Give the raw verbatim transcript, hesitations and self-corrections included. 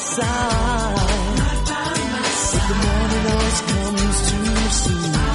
side. But the morning always comes too soon.